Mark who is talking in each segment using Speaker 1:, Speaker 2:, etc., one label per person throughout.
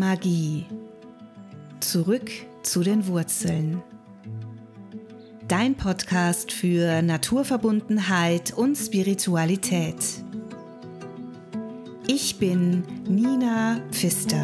Speaker 1: Magie. Zurück zu den Wurzeln. Dein Podcast für Naturverbundenheit und Spiritualität. Ich bin Nina Pfister.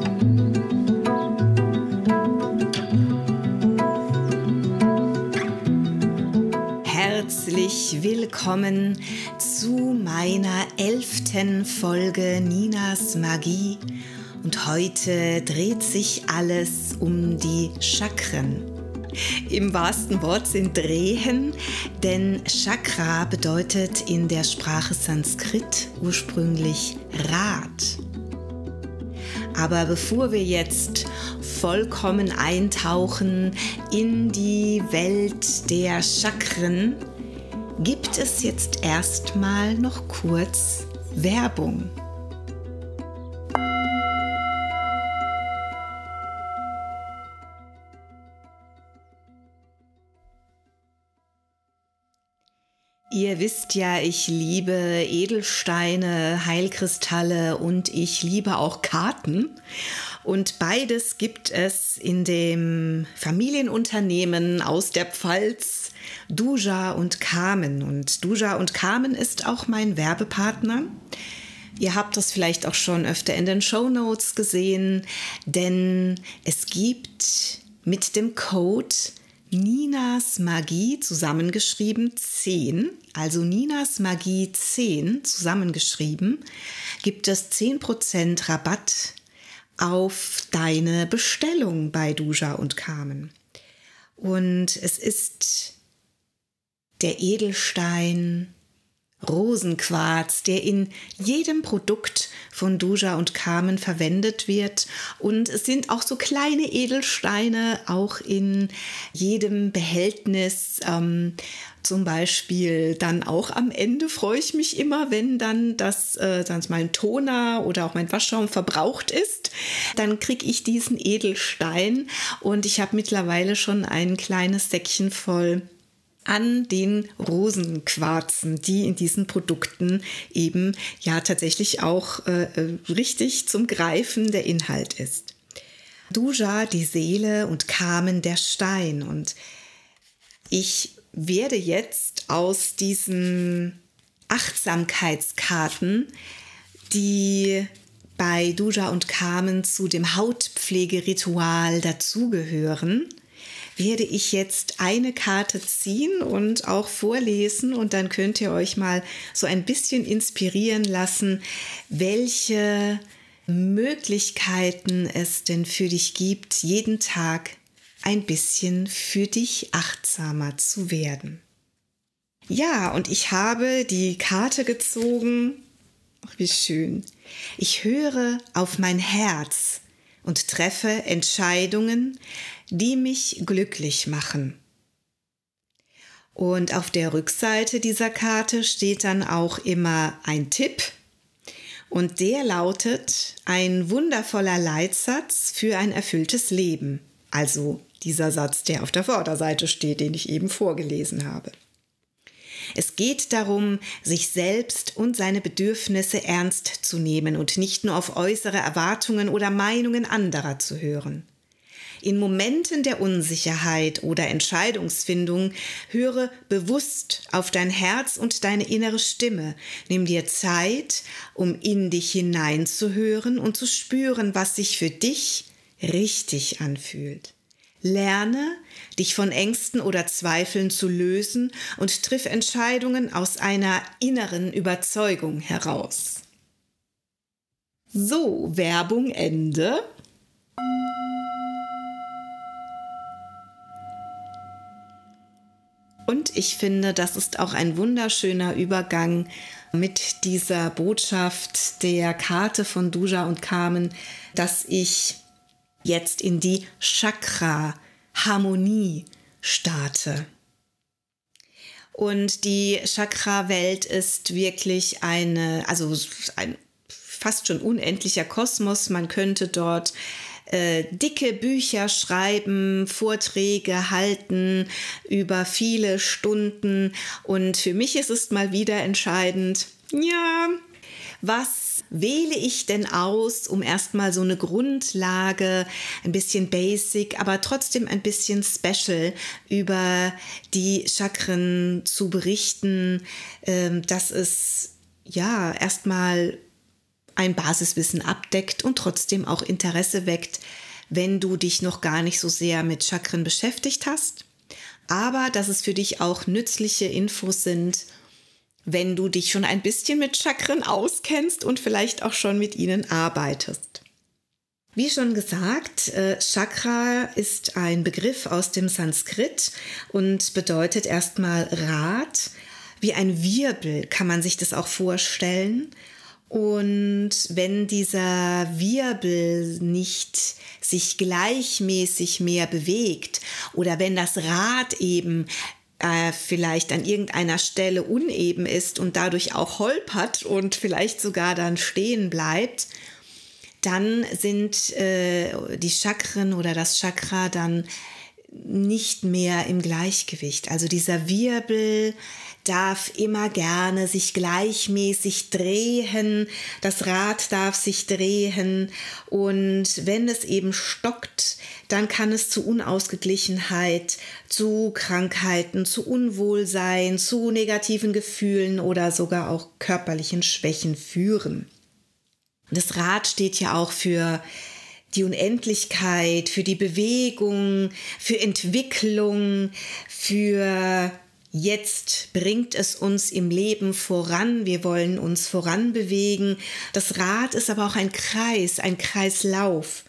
Speaker 1: Herzlich willkommen zu meiner 11. Folge Ninas Magie. Und heute dreht sich alles um die Chakren. Im wahrsten Wortsinn drehen, denn Chakra bedeutet in der Sprache Sanskrit ursprünglich Rad. Aber bevor wir jetzt vollkommen eintauchen in die Welt der Chakren, gibt es jetzt erstmal noch kurz Werbung. Ihr wisst ja, ich liebe Edelsteine, Heilkristalle und ich liebe auch Karten. Und beides gibt es in dem Familienunternehmen aus der Pfalz, Duja und Kamen. Und Duja und Kamen ist auch mein Werbepartner. Ihr habt das vielleicht auch schon öfter in den Shownotes gesehen, denn es gibt mit dem Code Ninas Magie zusammengeschrieben 10, also Ninas Magie 10 zusammengeschrieben, gibt es 10% Rabatt auf deine Bestellung bei Duja und Kamen. Und es ist der Edelstein Rosenquarz, der in jedem Produkt von Duja und Kamen verwendet wird. Und es sind auch so kleine Edelsteine auch in jedem Behältnis. Zum Beispiel dann auch am Ende freue ich mich immer, wenn dann mein Toner oder auch mein Waschschaum verbraucht ist. Dann kriege ich diesen Edelstein und ich habe mittlerweile schon ein kleines Säckchen voll an den Rosenquarzen, die in diesen Produkten eben ja tatsächlich auch richtig zum Greifen der Inhalt ist. Duja, die Seele und Kamen, der Stein. Und ich werde jetzt aus diesen Achtsamkeitskarten, die bei Duja und Kamen zu dem Hautpflegeritual dazugehören, werde ich jetzt eine Karte ziehen und auch vorlesen und dann könnt ihr euch mal so ein bisschen inspirieren lassen, welche Möglichkeiten es denn für dich gibt, jeden Tag ein bisschen für dich achtsamer zu werden. Ja, und ich habe die Karte gezogen. Ach, wie schön. Ich höre auf mein Herz und treffe Entscheidungen, die mich glücklich machen. Und auf der Rückseite dieser Karte steht dann auch immer ein Tipp. Und der lautet: ein wundervoller Leitsatz für ein erfülltes Leben. Also dieser Satz, der auf der Vorderseite steht, den ich eben vorgelesen habe. Es geht darum, sich selbst und seine Bedürfnisse ernst zu nehmen und nicht nur auf äußere Erwartungen oder Meinungen anderer zu hören. In Momenten der Unsicherheit oder Entscheidungsfindung höre bewusst auf dein Herz und deine innere Stimme. Nimm dir Zeit, um in dich hineinzuhören und zu spüren, was sich für dich richtig anfühlt. Lerne, dich von Ängsten oder Zweifeln zu lösen und triff Entscheidungen aus einer inneren Überzeugung heraus. So, Werbung Ende. Und ich finde, das ist auch ein wunderschöner Übergang mit dieser Botschaft der Karte von Duja und Kamen, dass ich jetzt in die Chakra-Harmonie starte. Und die Chakra-Welt ist wirklich ein fast schon unendlicher Kosmos. Man könnte dort dicke Bücher schreiben, Vorträge halten über viele Stunden. Und für mich ist es mal wieder entscheidend, ja, Was wähle ich denn aus, um erstmal so eine Grundlage, ein bisschen basic, aber trotzdem ein bisschen special über die Chakren zu berichten, dass es ja erstmal ein Basiswissen abdeckt und trotzdem auch Interesse weckt, wenn du dich noch gar nicht so sehr mit Chakren beschäftigt hast, aber dass es für dich auch nützliche Infos sind, wenn du dich schon ein bisschen mit Chakren auskennst und vielleicht auch schon mit ihnen arbeitest. Wie schon gesagt, Chakra ist ein Begriff aus dem Sanskrit und bedeutet erstmal Rad. Wie ein Wirbel kann man sich das auch vorstellen. Und wenn dieser Wirbel nicht sich gleichmäßig mehr bewegt oder wenn das Rad eben vielleicht an irgendeiner Stelle uneben ist und dadurch auch holpert und vielleicht sogar dann stehen bleibt, dann sind die Chakren oder das Chakra dann nicht mehr im Gleichgewicht. Also dieser Wirbel darf immer gerne sich gleichmäßig drehen, das Rad darf sich drehen und wenn es eben stockt, dann kann es zu Unausgeglichenheit, zu Krankheiten, zu Unwohlsein, zu negativen Gefühlen oder sogar auch körperlichen Schwächen führen. Das Rad steht ja auch für die Unendlichkeit, für die Bewegung, für Entwicklung, für jetzt bringt es uns im Leben voran, wir wollen uns voranbewegen. Das Rad ist aber auch ein Kreis, ein Kreislauf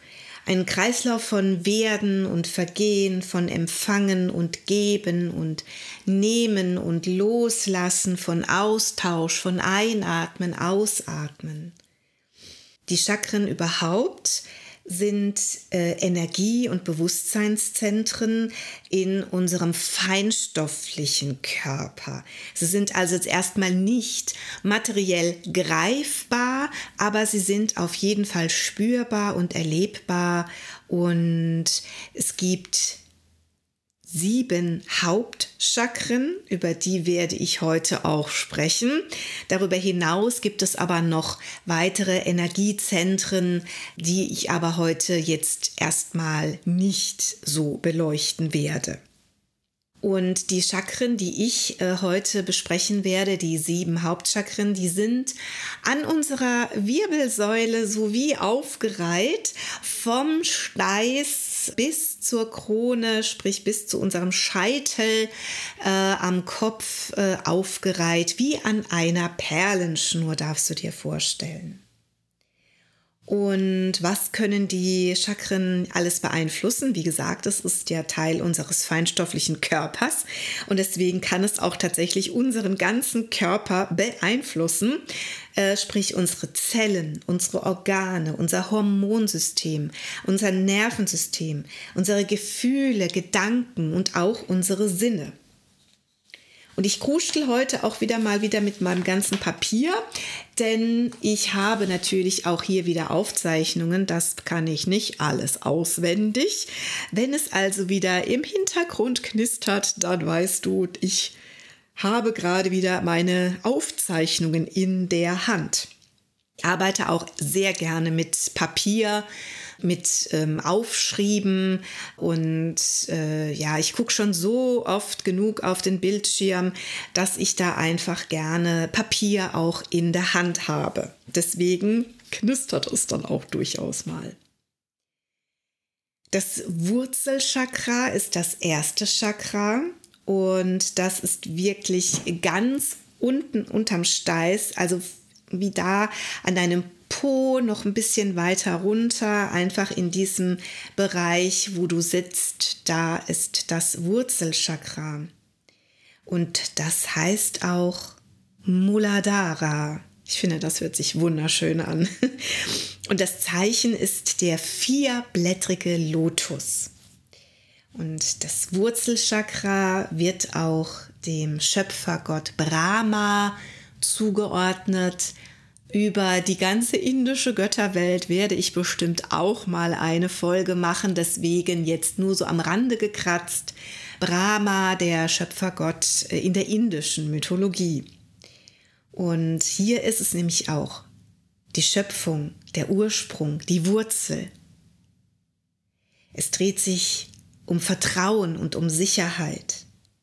Speaker 1: von Werden und Vergehen, von Empfangen und Geben und Nehmen und Loslassen, von Austausch, von Einatmen, Ausatmen. Die Chakren überhaupt sind Energie- und Bewusstseinszentren in unserem feinstofflichen Körper. Sie sind also jetzt erstmal nicht materiell greifbar, aber sie sind auf jeden Fall spürbar und erlebbar. Und es gibt 7 Hauptchakren, über die werde ich heute auch sprechen. Darüber hinaus gibt es aber noch weitere Energiezentren, die ich aber heute jetzt erstmal nicht so beleuchten werde. Und die Chakren, die ich heute besprechen werde, die 7 Hauptchakren, die sind an unserer Wirbelsäule sowie aufgereiht vom Steiß bis zur Krone, sprich bis zu unserem Scheitel am Kopf aufgereiht, wie an einer Perlenschnur, darfst du dir vorstellen. Und was können die Chakren alles beeinflussen? Wie gesagt, es ist ja Teil unseres feinstofflichen Körpers und deswegen kann es auch tatsächlich unseren ganzen Körper beeinflussen, sprich unsere Zellen, unsere Organe, unser Hormonsystem, unser Nervensystem, unsere Gefühle, Gedanken und auch unsere Sinne. Und ich kruschel heute auch wieder mit meinem ganzen Papier, denn ich habe natürlich auch hier wieder Aufzeichnungen, das kann ich nicht alles auswendig. Wenn es also wieder im Hintergrund knistert, dann weißt du, ich habe gerade wieder meine Aufzeichnungen in der Hand. Ich arbeite auch sehr gerne mit Papier, mit Aufschrieben und ich gucke schon so oft genug auf den Bildschirm, dass ich da einfach gerne Papier auch in der Hand habe. Deswegen knistert es dann auch durchaus mal. Das Wurzelchakra ist das erste Chakra und das ist wirklich ganz unten unterm Steiß, also wie da an deinem Po noch ein bisschen weiter runter, einfach in diesem Bereich, wo du sitzt, da ist das Wurzelchakra. Und das heißt auch Muladhara. Ich finde, das hört sich wunderschön an. Und das Zeichen ist der 4-blättrige Lotus. Und das Wurzelchakra wird auch dem Schöpfergott Brahma zugeordnet. Über die ganze indische Götterwelt werde ich bestimmt auch mal eine Folge machen, deswegen jetzt nur so am Rande gekratzt. Brahma, der Schöpfergott in der indischen Mythologie. Und hier ist es nämlich auch die Schöpfung, der Ursprung, die Wurzel. Es dreht sich um Vertrauen und um Sicherheit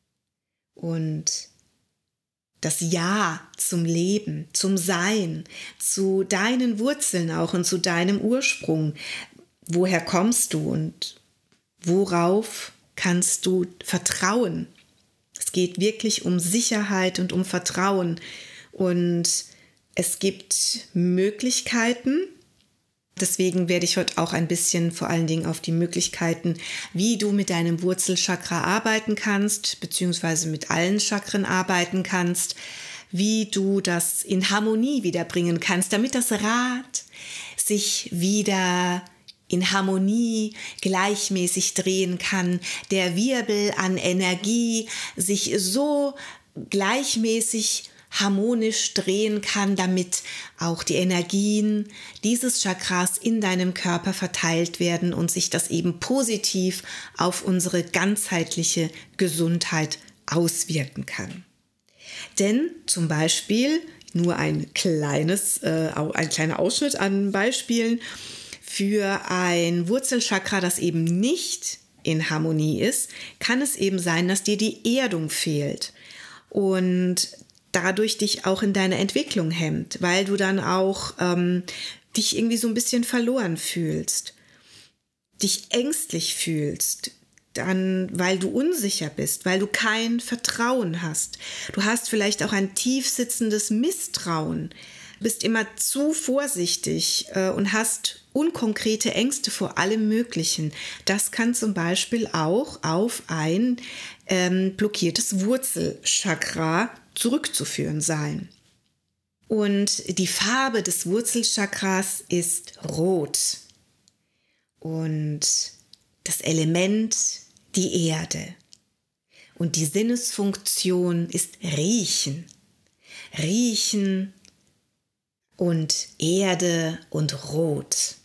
Speaker 1: und das Ja zum Leben, zum Sein, zu deinen Wurzeln auch und zu deinem Ursprung. Woher kommst du und worauf kannst du vertrauen? Es geht wirklich um Sicherheit und um Vertrauen und es gibt Möglichkeiten. Deswegen werde ich heute auch ein bisschen vor allen Dingen auf die Möglichkeiten, wie du mit deinem Wurzelchakra arbeiten kannst, beziehungsweise mit allen Chakren arbeiten kannst, wie du das in Harmonie wiederbringen kannst, damit das Rad sich wieder in Harmonie gleichmäßig drehen kann, der Wirbel an Energie sich so gleichmäßig harmonisch drehen kann, damit auch die Energien dieses Chakras in deinem Körper verteilt werden und sich das eben positiv auf unsere ganzheitliche Gesundheit auswirken kann. Denn zum Beispiel, nur ein kleiner Ausschnitt an Beispielen, für ein Wurzelchakra, das eben nicht in Harmonie ist, kann es eben sein, dass dir die Erdung fehlt und dadurch dich auch in deiner Entwicklung hemmt, weil du dann auch dich irgendwie so ein bisschen verloren fühlst, dich ängstlich fühlst, dann, weil du unsicher bist, weil du kein Vertrauen hast. Du hast vielleicht auch ein tief sitzendes Misstrauen, bist immer zu vorsichtig und hast unkonkrete Ängste vor allem Möglichen. Das kann zum Beispiel auch auf ein blockiertes Wurzelchakra zurückzuführen sein. Und die Farbe des Wurzelchakras ist rot. Und das Element die Erde. Und die Sinnesfunktion ist riechen. Riechen und Erde und Rot.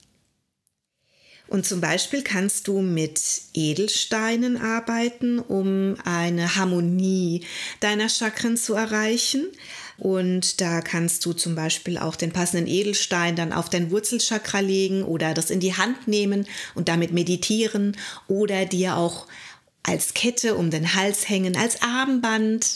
Speaker 1: Und zum Beispiel kannst du mit Edelsteinen arbeiten, um eine Harmonie deiner Chakren zu erreichen. Und da kannst du zum Beispiel auch den passenden Edelstein dann auf dein Wurzelchakra legen oder das in die Hand nehmen und damit meditieren oder dir auch als Kette um den Hals hängen, als Armband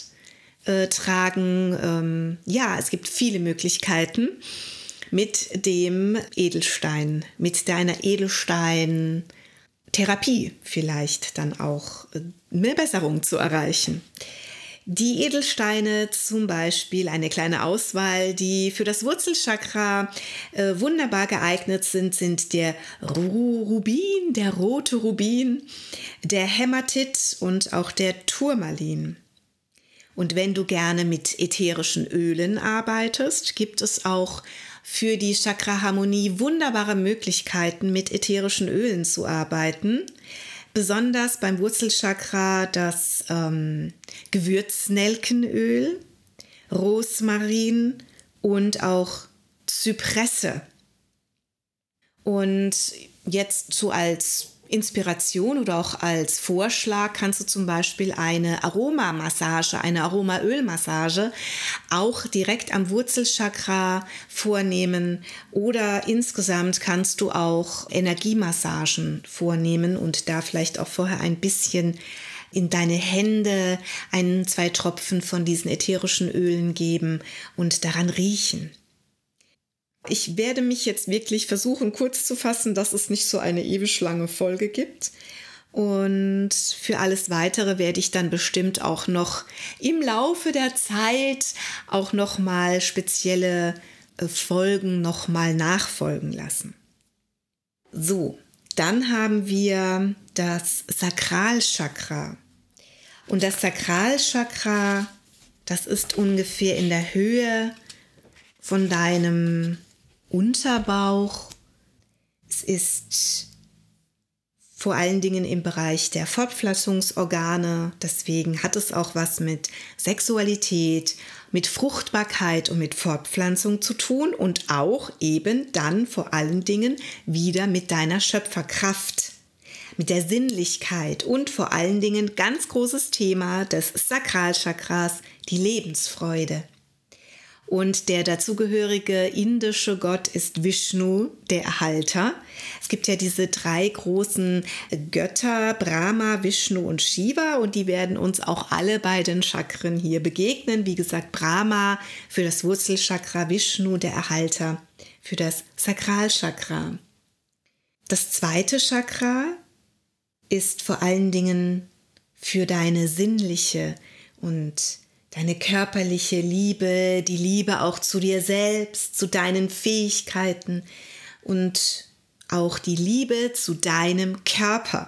Speaker 1: tragen. Ja, es gibt viele Möglichkeiten mit dem Edelstein, mit deiner Edelstein-Therapie vielleicht dann auch eine Besserung zu erreichen. Die Edelsteine zum Beispiel, eine kleine Auswahl, die für das Wurzelchakra wunderbar geeignet sind der Rubin, der rote Rubin, der Hämatit und auch der Turmalin. Und wenn du gerne mit ätherischen Ölen arbeitest, gibt es auch für die Chakra-Harmonie wunderbare Möglichkeiten, mit ätherischen Ölen zu arbeiten. Besonders beim Wurzelchakra das Gewürznelkenöl, Rosmarin und auch Zypresse. Und jetzt so als Inspiration oder auch als Vorschlag kannst du zum Beispiel eine Aromamassage, eine Aromaölmassage auch direkt am Wurzelchakra vornehmen oder insgesamt kannst du auch Energiemassagen vornehmen und da vielleicht auch vorher ein bisschen in deine Hände 1-2 Tropfen von diesen ätherischen Ölen geben und daran riechen. Ich werde mich jetzt wirklich versuchen, kurz zu fassen, dass es nicht so eine ewig lange Folge gibt. Und für alles Weitere werde ich dann bestimmt auch noch im Laufe der Zeit auch nochmal spezielle Folgen nochmal nachfolgen lassen. So, dann haben wir das Sakralchakra. Und das Sakralchakra, das ist ungefähr in der Höhe von deinem Unterbauch. Es ist vor allen Dingen im Bereich der Fortpflanzungsorgane. Deswegen hat es auch was mit Sexualität, mit Fruchtbarkeit und mit Fortpflanzung zu tun und auch eben dann vor allen Dingen wieder mit deiner Schöpferkraft, mit der Sinnlichkeit und vor allen Dingen ganz großes Thema des Sakralchakras, die Lebensfreude. Und der dazugehörige indische Gott ist Vishnu, der Erhalter. Es gibt ja diese 3 großen Götter, Brahma, Vishnu und Shiva, und die werden uns auch alle bei den Chakren hier begegnen. Wie gesagt, Brahma für das Wurzelchakra, Vishnu, der Erhalter, für das Sakralchakra. Das 2. Chakra ist vor allen Dingen für deine sinnliche und deine körperliche Liebe, die Liebe auch zu dir selbst, zu deinen Fähigkeiten und auch die Liebe zu deinem Körper.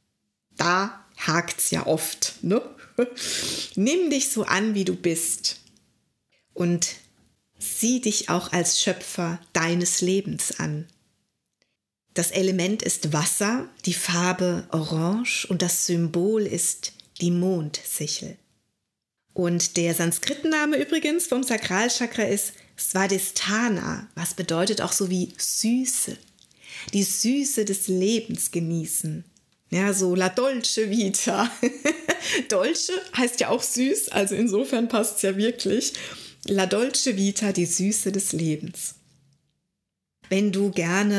Speaker 1: Da hakt's ja oft, ne? Nimm dich so an, wie du bist und sieh dich auch als Schöpfer deines Lebens an. Das Element ist Wasser, die Farbe Orange und das Symbol ist die Mondsichel. Und der Sanskritname übrigens vom Sakralchakra ist Svadhisthana, was bedeutet auch so wie Süße. Die Süße des Lebens genießen. Ja, so la dolce vita. Dolce heißt ja auch süß, also insofern passt es ja wirklich. La dolce vita, die Süße des Lebens. Wenn du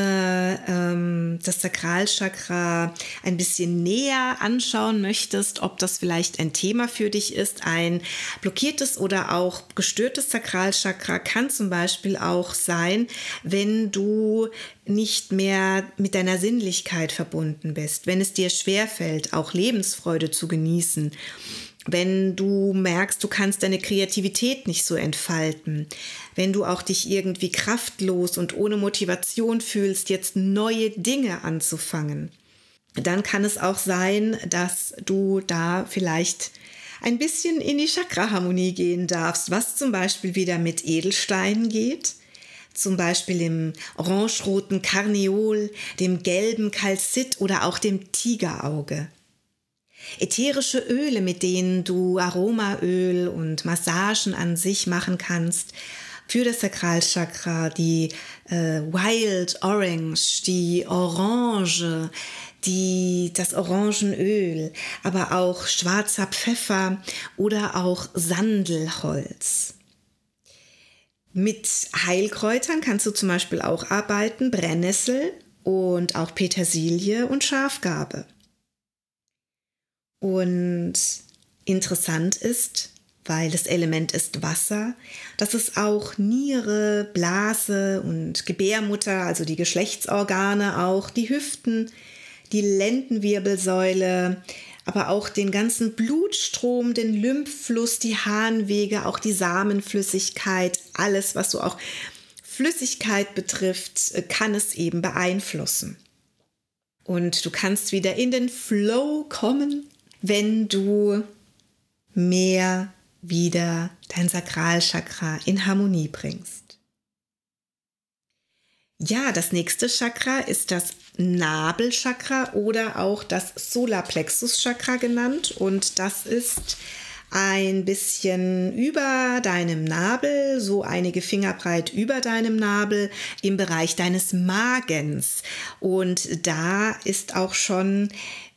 Speaker 1: gerne das Sakralchakra ein bisschen näher anschauen möchtest, ob das vielleicht ein Thema für dich ist, ein blockiertes oder auch gestörtes Sakralchakra kann zum Beispiel auch sein, wenn du nicht mehr mit deiner Sinnlichkeit verbunden bist, wenn es dir schwerfällt, auch Lebensfreude zu genießen. Wenn du merkst, du kannst deine Kreativität nicht so entfalten, wenn du auch dich irgendwie kraftlos und ohne Motivation fühlst, jetzt neue Dinge anzufangen, dann kann es auch sein, dass du da vielleicht ein bisschen in die Chakra-Harmonie gehen darfst, was zum Beispiel wieder mit Edelsteinen geht, zum Beispiel dem orangeroten Karneol, dem gelben Calcit oder auch dem Tigerauge. Ätherische Öle, mit denen du Aromaöl und Massagen an sich machen kannst, für das Sakralchakra, die Wild Orange, die Orange, das Orangenöl, aber auch schwarzer Pfeffer oder auch Sandelholz. Mit Heilkräutern kannst du zum Beispiel auch arbeiten, Brennnessel und auch Petersilie und Schafgarbe. Und interessant ist, weil das Element ist Wasser, dass es auch Niere, Blase und Gebärmutter, also die Geschlechtsorgane auch, die Hüften, die Lendenwirbelsäule, aber auch den ganzen Blutstrom, den Lymphfluss, die Harnwege, auch die Samenflüssigkeit, alles, was so auch Flüssigkeit betrifft, kann es eben beeinflussen. Und du kannst wieder in den Flow kommen, wenn du mehr wieder dein Sakralchakra in Harmonie bringst. Ja, das nächste Chakra ist das Nabelchakra oder auch das Solarplexus-Chakra genannt. Und das ist ein bisschen über deinem Nabel, so einige Finger breit über deinem Nabel im Bereich deines Magens. Und da ist auch schon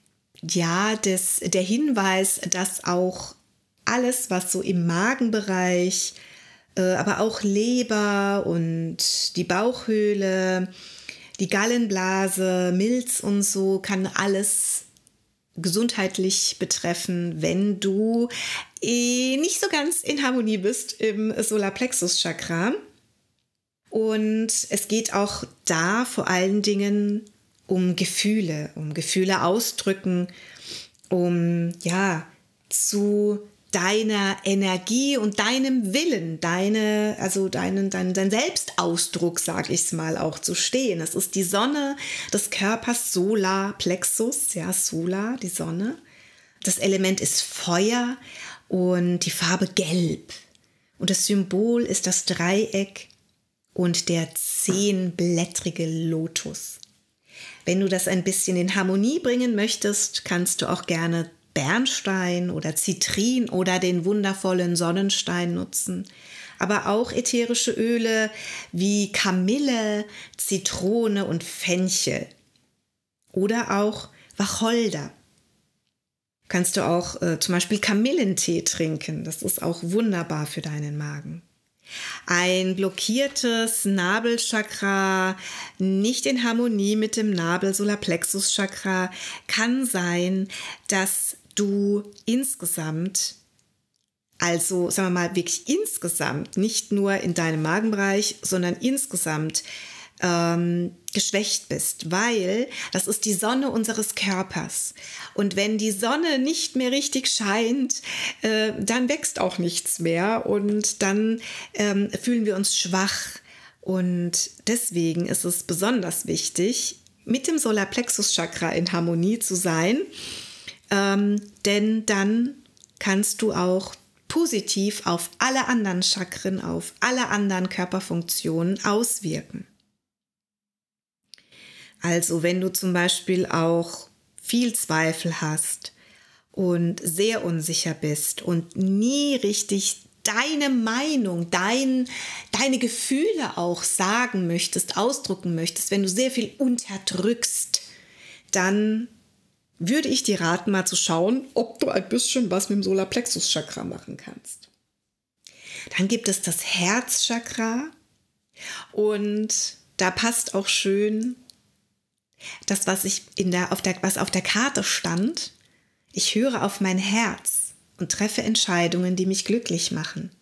Speaker 1: der Hinweis, dass auch alles, was so im Magenbereich, aber auch Leber und die Bauchhöhle, die Gallenblase, Milz und so, kann alles gesundheitlich betreffen, wenn du nicht so ganz in Harmonie bist im Solarplexus-Chakra. Und es geht auch da vor allen Dingen um Gefühle ausdrücken, zu deiner Energie und deinem Willen, dein Selbstausdruck, sage ich es mal, auch zu stehen. Es ist die Sonne des Körpers, Solarplexus, ja, Solar, die Sonne. Das Element ist Feuer und die Farbe Gelb. Und das Symbol ist das Dreieck und der 10-blättrige Lotus. Wenn du das ein bisschen in Harmonie bringen möchtest, kannst du auch gerne Bernstein oder Zitrin oder den wundervollen Sonnenstein nutzen. Aber auch ätherische Öle wie Kamille, Zitrone und Fenchel. Oder auch Wacholder. Kannst du auch zum Beispiel Kamillentee trinken. Das ist auch wunderbar für deinen Magen. Ein blockiertes Nabelchakra, nicht in Harmonie mit dem Nabel Solarplexuschakra, kann sein, dass du insgesamt, also sagen wir mal wirklich insgesamt, nicht nur in deinem Magenbereich, sondern insgesamt geschwächt bist, weil das ist die Sonne unseres Körpers. Und wenn die Sonne nicht mehr richtig scheint, dann wächst auch nichts mehr und dann fühlen wir uns schwach. Und deswegen ist es besonders wichtig, mit dem Solarplexuschakra in Harmonie zu sein, denn dann kannst du auch positiv auf alle anderen Chakren, auf alle anderen Körperfunktionen auswirken. Also wenn du zum Beispiel auch viel Zweifel hast und sehr unsicher bist und nie richtig deine Meinung, deine Gefühle auch sagen möchtest, ausdrücken möchtest, wenn du sehr viel unterdrückst, dann würde ich dir raten, mal zu schauen, ob du ein bisschen was mit dem Solarplexuschakra machen kannst. Dann gibt es das Herzchakra und da passt auch schön das, was was auf der Karte stand. Ich höre auf mein Herz und treffe Entscheidungen, die mich glücklich machen.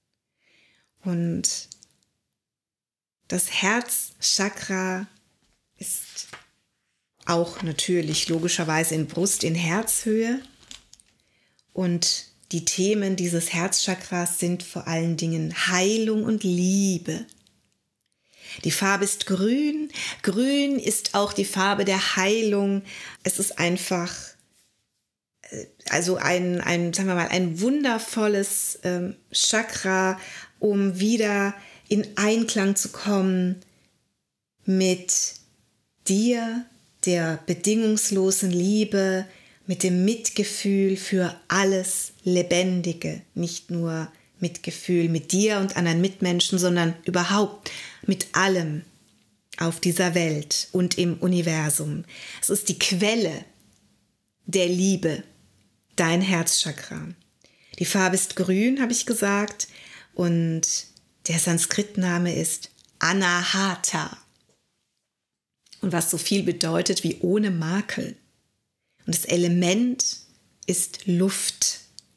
Speaker 1: Und das Herzchakra ist auch natürlich logischerweise in Brust, in Herzhöhe. Und die Themen dieses Herzchakras sind vor allen Dingen Heilung und Liebe. Die Farbe ist grün. Grün ist auch die Farbe der Heilung. Es ist einfach, also sagen wir mal, ein wundervolles Chakra, um wieder in Einklang zu kommen mit dir, der bedingungslosen Liebe, mit dem Mitgefühl für alles Lebendige, nicht nur Mitgefühl mit dir und anderen Mitmenschen, sondern überhaupt mit allem auf dieser Welt und im Universum. Es ist die Quelle der Liebe, dein Herzchakra. Die Farbe ist grün, habe ich gesagt, und der Sanskritname ist Anahata. Und was so viel bedeutet wie ohne Makel. Und das Element ist Luft.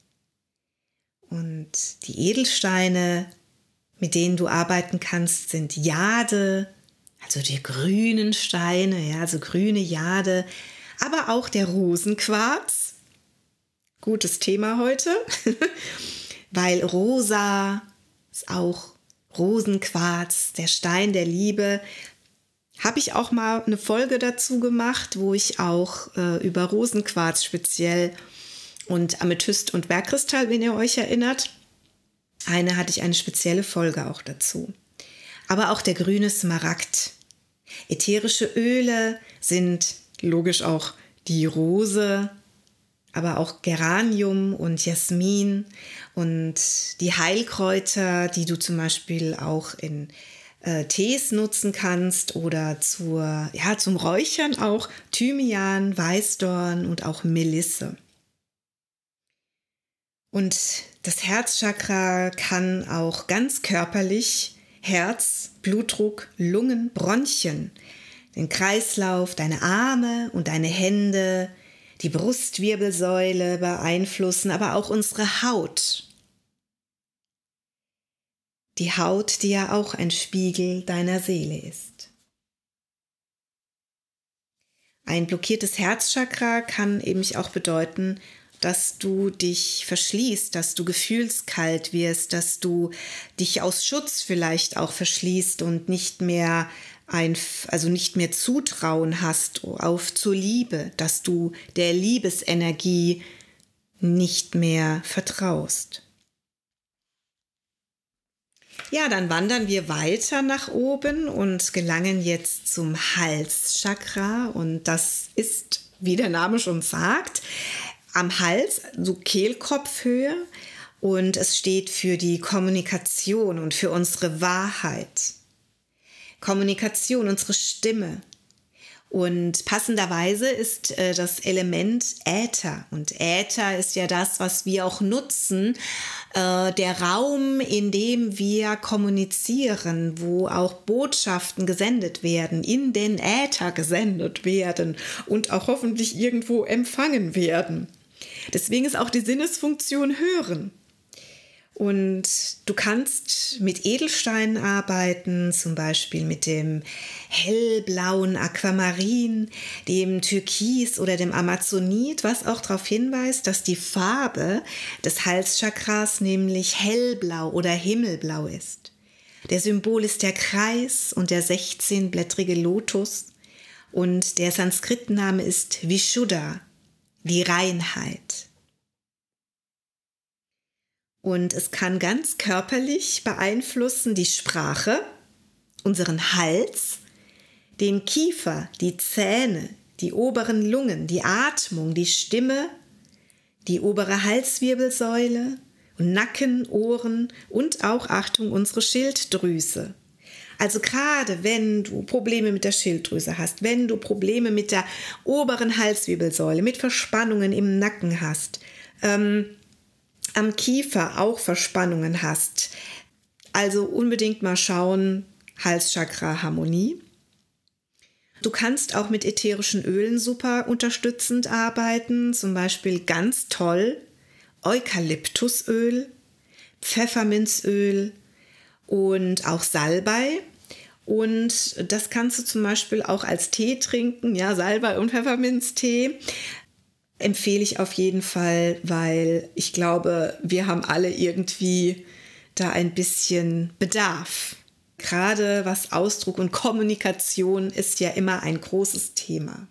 Speaker 1: Und die Edelsteine, mit denen du arbeiten kannst, sind Jade, also die grünen Steine, ja, also grüne Jade, aber auch der Rosenquarz. Gutes Thema heute, weil rosa ist auch Rosenquarz, der Stein der Liebe. Habe ich auch mal eine Folge dazu gemacht, wo ich auch über Rosenquarz speziell und Amethyst und Bergkristall, wenn ihr euch erinnert, hatte ich eine spezielle Folge auch dazu. Aber auch der grüne Smaragd. Ätherische Öle sind logisch auch die Rose, aber auch Geranium und Jasmin und die Heilkräuter, die du zum Beispiel auch in Tees nutzen kannst oder zum Räuchern auch Thymian, Weißdorn und auch Melisse. Und das Herzchakra kann auch ganz körperlich Herz, Blutdruck, Lungen, Bronchien, den Kreislauf, deine Arme und deine Hände, die Brustwirbelsäule beeinflussen, aber auch unsere Haut. Die Haut, die ja auch ein Spiegel deiner Seele ist. Ein blockiertes Herzchakra kann eben auch bedeuten, dass du dich verschließt, dass du gefühlskalt wirst, dass du dich aus Schutz vielleicht auch verschließt und nicht mehr Zutrauen hast zur Liebe, dass du der Liebesenergie nicht mehr vertraust. Ja, dann wandern wir weiter nach oben und gelangen jetzt zum Halschakra und das ist, wie der Name schon sagt, am Hals, so Kehlkopfhöhe, und es steht für die Kommunikation und für unsere Wahrheit. Kommunikation, unsere Stimme. Und passenderweise ist das Element Äther. Und Äther ist ja das, was wir auch nutzen, der Raum, in dem wir kommunizieren, wo auch Botschaften gesendet werden, in den Äther gesendet werden und auch hoffentlich irgendwo empfangen werden. Deswegen ist auch die Sinnesfunktion Hören. Und du kannst mit Edelsteinen arbeiten, zum Beispiel mit dem hellblauen Aquamarin, dem Türkis oder dem Amazonit, was auch darauf hinweist, dass die Farbe des Halschakras nämlich hellblau oder himmelblau ist. Der Symbol ist der Kreis und der 16-blättrige Lotus und der Sanskritname ist Vishuddha, die Reinheit. Und es kann ganz körperlich beeinflussen die Sprache, unseren Hals, den Kiefer, die Zähne, die oberen Lungen, die Atmung, die Stimme, die obere Halswirbelsäule, Nacken, Ohren und auch, Achtung, unsere Schilddrüse. Also gerade wenn du Probleme mit der Schilddrüse hast, wenn du Probleme mit der oberen Halswirbelsäule, mit Verspannungen im Nacken hast, am Kiefer auch Verspannungen hast, also unbedingt mal schauen, Halschakra-Harmonie. Du kannst auch mit ätherischen Ölen super unterstützend arbeiten, zum Beispiel ganz toll Eukalyptusöl, Pfefferminzöl und auch Salbei. Und das kannst du zum Beispiel auch als Tee trinken, ja, Salbei- und Pfefferminztee. Empfehle ich auf jeden Fall, weil ich glaube, wir haben alle irgendwie da ein bisschen Bedarf. Gerade was Ausdruck und Kommunikation ist ja immer ein großes Thema.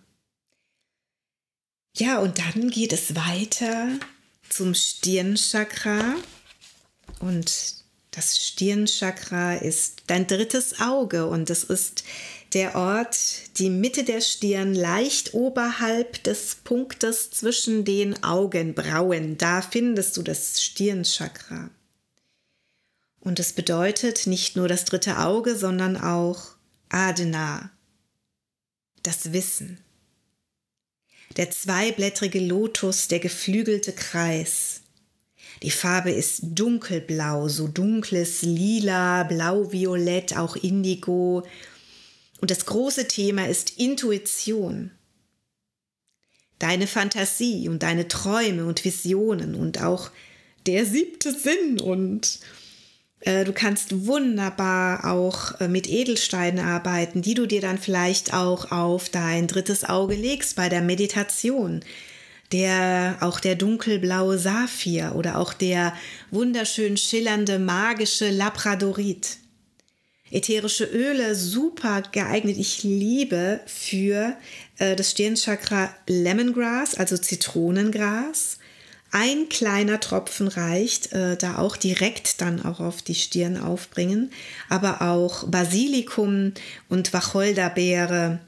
Speaker 1: Ja, und dann geht es weiter zum Stirnchakra. Und das Stirnchakra ist dein drittes Auge und es ist der Ort, die Mitte der Stirn, leicht oberhalb des Punktes zwischen den Augenbrauen. Da findest du das Stirnchakra. Und es bedeutet nicht nur das dritte Auge, sondern auch Adna, das Wissen. Der zweiblättrige Lotus, der geflügelte Kreis. Die Farbe ist dunkelblau, so dunkles Lila, blau-violett, auch Indigo. Und das große Thema ist Intuition. Deine Fantasie und deine Träume und Visionen und auch der 7. Sinn. Und du kannst wunderbar auch mit Edelsteinen arbeiten, die du dir dann vielleicht auch auf dein drittes Auge legst bei der Meditation. Auch der dunkelblaue Saphir oder auch der wunderschön schillernde magische Labradorit. Ätherische Öle, super geeignet. Ich liebe für das Stirnchakra Lemongrass, also Zitronengras. Ein kleiner Tropfen reicht, da auch direkt dann auch auf die Stirn aufbringen. Aber auch Basilikum und Wacholderbeere.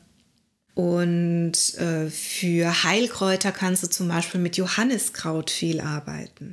Speaker 1: Und für Heilkräuter kannst du zum Beispiel mit Johanniskraut viel arbeiten.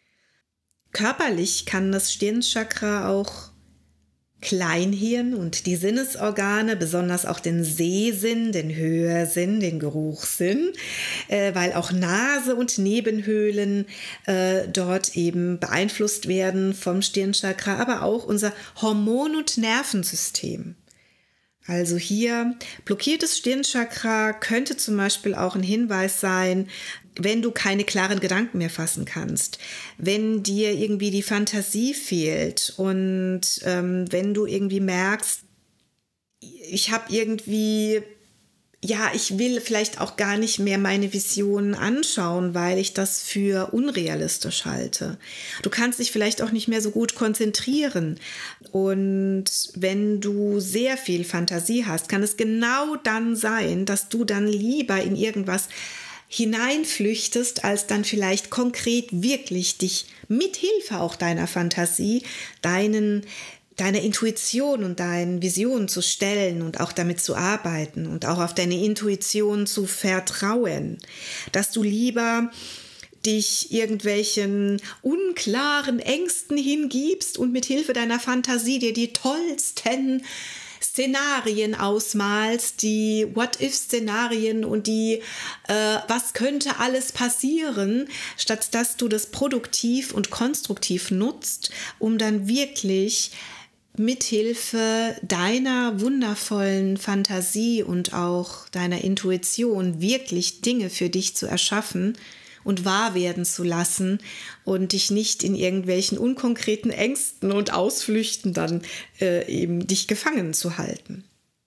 Speaker 1: Körperlich kann das Stirnchakra auch Kleinhirn und die Sinnesorgane, besonders auch den Sehsinn, den Hörsinn, den Geruchssinn, weil auch Nase und Nebenhöhlen dort eben beeinflusst werden vom Stirnchakra, aber auch unser Hormon- und Nervensystem. Also hier blockiertes Stirnchakra könnte zum Beispiel auch ein Hinweis sein, wenn du keine klaren Gedanken mehr fassen kannst, wenn dir irgendwie die Fantasie fehlt und wenn du irgendwie merkst, ich will vielleicht auch gar nicht mehr meine Visionen anschauen, weil ich das für unrealistisch halte. Du kannst dich vielleicht auch nicht mehr so gut konzentrieren. Und wenn du sehr viel Fantasie hast, kann es genau dann sein, dass du dann lieber in irgendwas hineinflüchtest, als dann vielleicht konkret wirklich dich mit Hilfe auch deiner Fantasie, deiner Intuition und deinen Visionen zu stellen und auch damit zu arbeiten und auch auf deine Intuition zu vertrauen, dass du lieber dich irgendwelchen unklaren Ängsten hingibst und mit Hilfe deiner Fantasie dir die tollsten Szenarien ausmalst, die What-if-Szenarien und die was könnte alles passieren, statt dass du das produktiv und konstruktiv nutzt, um dann wirklich mithilfe deiner wundervollen Fantasie und auch deiner Intuition wirklich Dinge für dich zu erschaffen und wahr werden zu lassen und dich nicht in irgendwelchen unkonkreten Ängsten und Ausflüchten dann eben dich gefangen zu halten.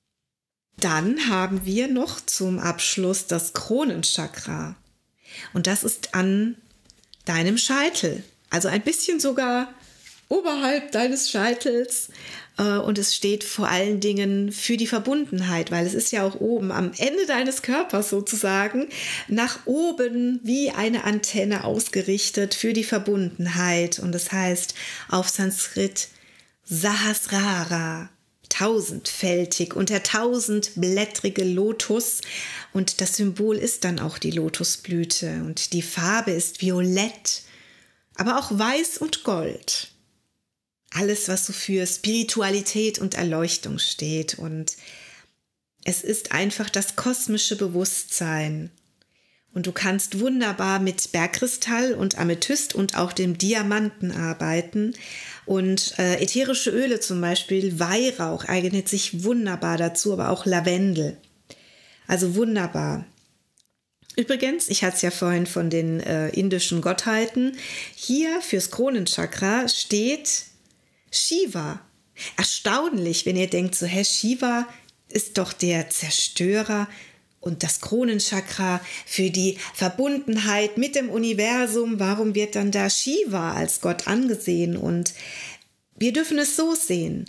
Speaker 1: Dann haben wir noch zum Abschluss das Kronenchakra und das ist an deinem Scheitel, also ein bisschen sogar oberhalb deines Scheitels und es steht vor allen Dingen für die Verbundenheit, weil es ist ja auch oben am Ende deines Körpers sozusagen nach oben wie eine Antenne ausgerichtet für die Verbundenheit und das heißt auf Sanskrit Sahasrara, tausendfältig und der tausendblättrige Lotus und das Symbol ist dann auch die Lotusblüte und die Farbe ist violett, aber auch weiß und gold. Alles, was so für Spiritualität und Erleuchtung steht. Und es ist einfach das kosmische Bewusstsein. Und du kannst wunderbar mit Bergkristall und Amethyst und auch dem Diamanten arbeiten. Und ätherische Öle zum Beispiel, Weihrauch eignet sich wunderbar dazu, aber auch Lavendel. Also wunderbar. Übrigens, ich hatte es ja vorhin von den indischen Gottheiten. Hier fürs Kronenchakra steht Shiva. Erstaunlich, wenn ihr denkt, so, Shiva ist doch der Zerstörer und das Kronenchakra für die Verbundenheit mit dem Universum. Warum wird dann da Shiva als Gott angesehen? Und wir dürfen es so sehen.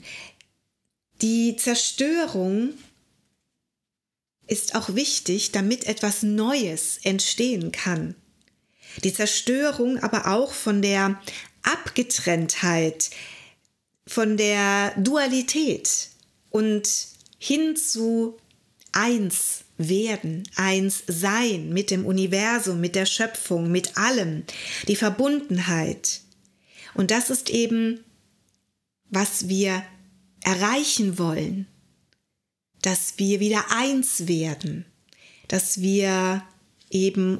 Speaker 1: Die Zerstörung ist auch wichtig, damit etwas Neues entstehen kann. Die Zerstörung aber auch von der Abgetrenntheit, von der Dualität und hin zu eins werden, eins sein mit dem Universum, mit der Schöpfung, mit allem, die Verbundenheit. Und das ist eben, was wir erreichen wollen, dass wir wieder eins werden, dass wir eben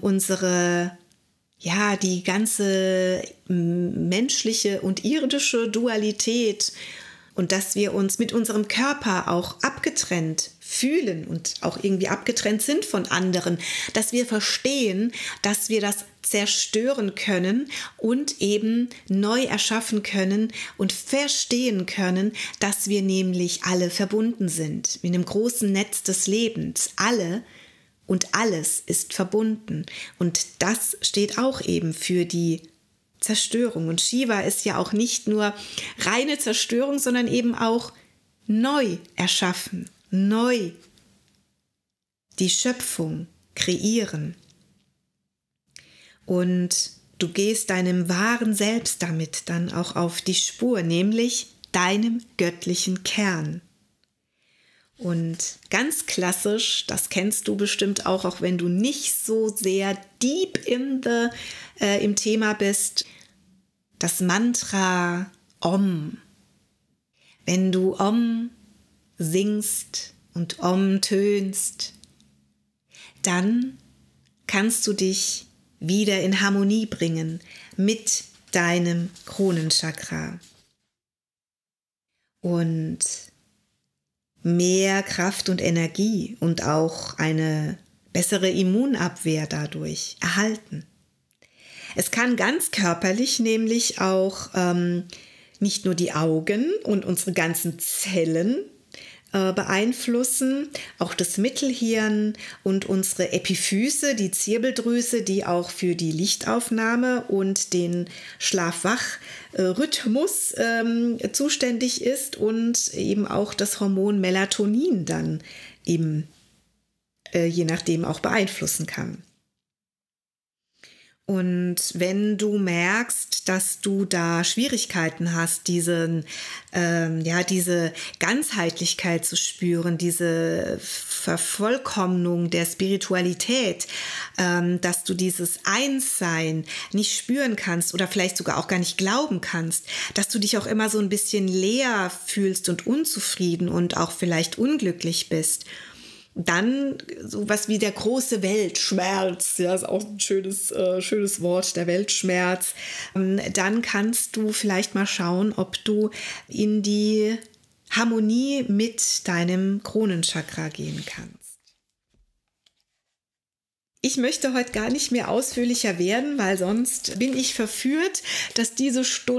Speaker 1: die ganze menschliche und irdische Dualität und dass wir uns mit unserem Körper auch abgetrennt fühlen und auch irgendwie abgetrennt sind von anderen, dass wir verstehen, dass wir das zerstören können und eben neu erschaffen können und verstehen können, dass wir nämlich alle verbunden sind mit einem großen Netz des Lebens, alle. Und alles ist verbunden. Und das steht auch eben für die Zerstörung. Und Shiva ist ja auch nicht nur reine Zerstörung, sondern eben auch neu erschaffen, neu die Schöpfung kreieren. Und du gehst deinem wahren Selbst damit dann auch auf die Spur, nämlich deinem göttlichen Kern. Und ganz klassisch, das kennst du bestimmt auch wenn du nicht so sehr deep im Thema bist, das Mantra Om. Wenn du Om singst und Om tönst, dann kannst du dich wieder in Harmonie bringen mit deinem Kronenchakra. Und mehr Kraft und Energie und auch eine bessere Immunabwehr dadurch erhalten. Es kann ganz körperlich nämlich auch nicht nur die Augen und unsere ganzen Zellen beeinflussen, auch das Mittelhirn und unsere Epiphyse, die Zirbeldrüse, die auch für die Lichtaufnahme und den Schlaf-Wach-Rhythmus zuständig ist und eben auch das Hormon Melatonin dann eben je nachdem auch beeinflussen kann. Und wenn du merkst, dass du da Schwierigkeiten hast, diese Ganzheitlichkeit zu spüren, diese Vervollkommnung der Spiritualität, dass du dieses Einssein nicht spüren kannst oder vielleicht sogar auch gar nicht glauben kannst, dass du dich auch immer so ein bisschen leer fühlst und unzufrieden und auch vielleicht unglücklich bist, dann sowas wie der große Weltschmerz, ja, ist auch ein schönes Wort, der Weltschmerz. Dann kannst du vielleicht mal schauen, ob du in die Harmonie mit deinem Kronenchakra gehen kannst. Ich möchte heute gar nicht mehr ausführlicher werden, weil sonst bin ich verführt, dass das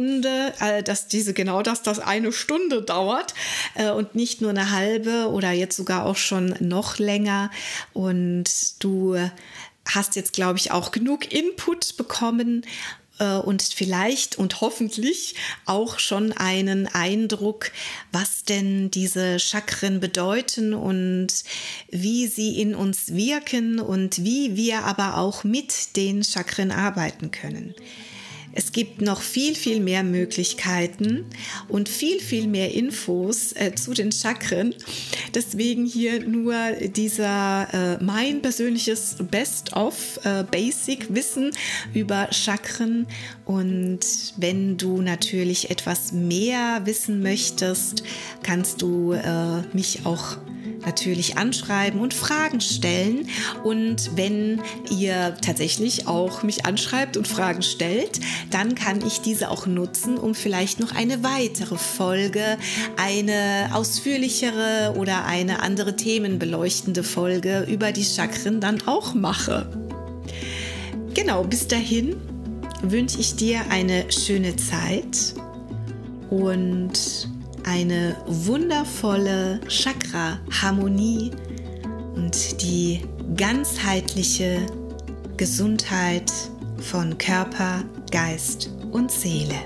Speaker 1: eine Stunde dauert und nicht nur eine halbe oder jetzt sogar auch schon noch länger. Und du hast jetzt, glaube ich, auch genug Input bekommen und vielleicht und hoffentlich auch schon einen Eindruck, was denn diese Chakren bedeuten und wie sie in uns wirken und wie wir aber auch mit den Chakren arbeiten können. Es gibt noch viel, viel mehr Möglichkeiten und viel, viel mehr Infos zu den Chakren. Deswegen hier nur dieser mein persönliches Best-of Basic-Wissen über Chakren. Und wenn du natürlich etwas mehr wissen möchtest, kannst du mich auch natürlich anschreiben und Fragen stellen. Und wenn ihr tatsächlich auch mich anschreibt und Fragen stellt, dann kann ich diese auch nutzen, um vielleicht noch eine weitere Folge, eine ausführlichere oder eine andere themenbeleuchtende Folge über die Chakren dann auch mache. Genau, bis dahin wünsche ich dir eine schöne Zeit und eine wundervolle Chakra-Harmonie und die ganzheitliche Gesundheit von Körper, Geist und Seele.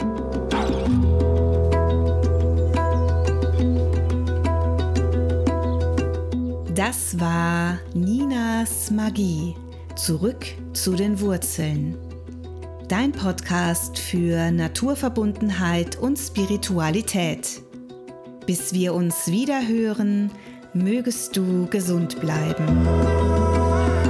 Speaker 1: Das war Ninas Magie. Zurück zu den Wurzeln. Dein Podcast für Naturverbundenheit und Spiritualität. Bis wir uns wieder hören, mögest du gesund bleiben.